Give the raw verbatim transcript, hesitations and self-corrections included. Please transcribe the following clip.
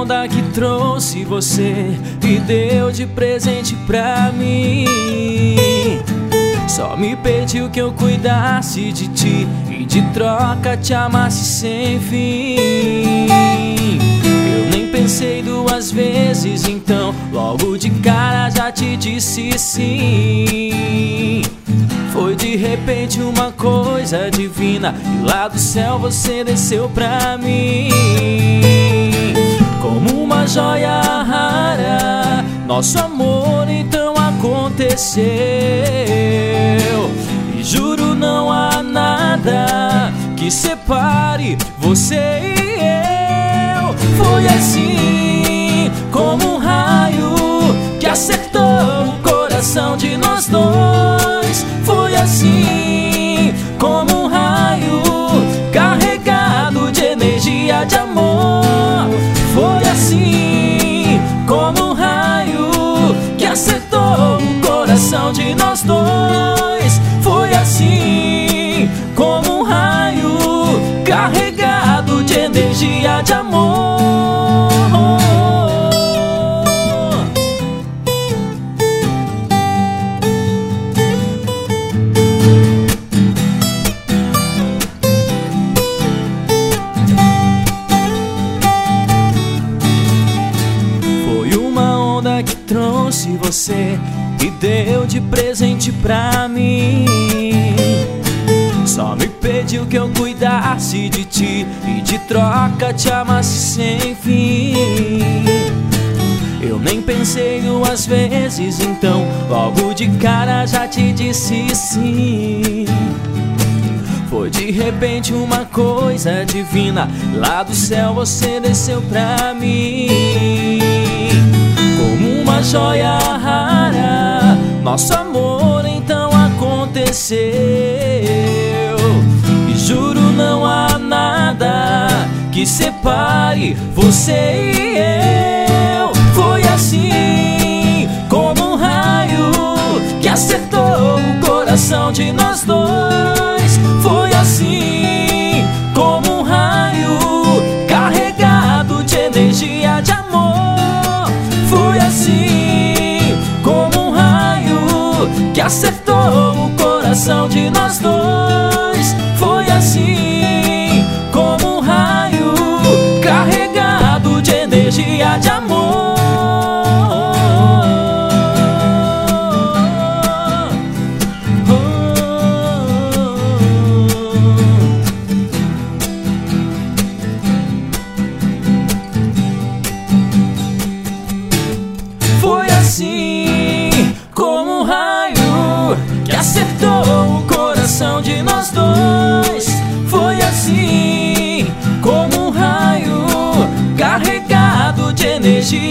onda que trouxe você e deu de presente pra mim. Só me pediu que eu cuidasse de ti e de troca te amasse sem fim. Eu nem pensei duas vezes, então logo de cara já te disse sim. Foi de repente uma coisa divina e lá do céu você desceu pra mim. Como uma joia rara, nosso amor então aconteceu. E juro não há nada que separe você e eu. Foi assim como um raio que acertou o coração de nós dois. Foi assim como um raio carregado de energia de amor. Foi assim como um raio que acertou o coração de nós dois. Foi assim como um raio carregado de energia de amor. Que trouxe você e deu de presente pra mim. Só me pediu que eu cuidasse de ti e de troca te amasse sem fim. Eu nem pensei duas vezes, então logo de cara já te disse sim. Foi de repente uma coisa divina, lá do céu você desceu pra mim. Como uma joia rara, nosso amor então aconteceu. E juro não há nada que separe você e eu. Foi assim como um raio que acertou o coração de nós dois. Foi assim como um raio carregado de energia de amor. Foi assim como um raio que acertou o coração de nós dois. Foi assim como um raio carregado de energia de amor. Foi assim como um raio que acertou o coração de nós dois. Foi assim como um raio carregado de energia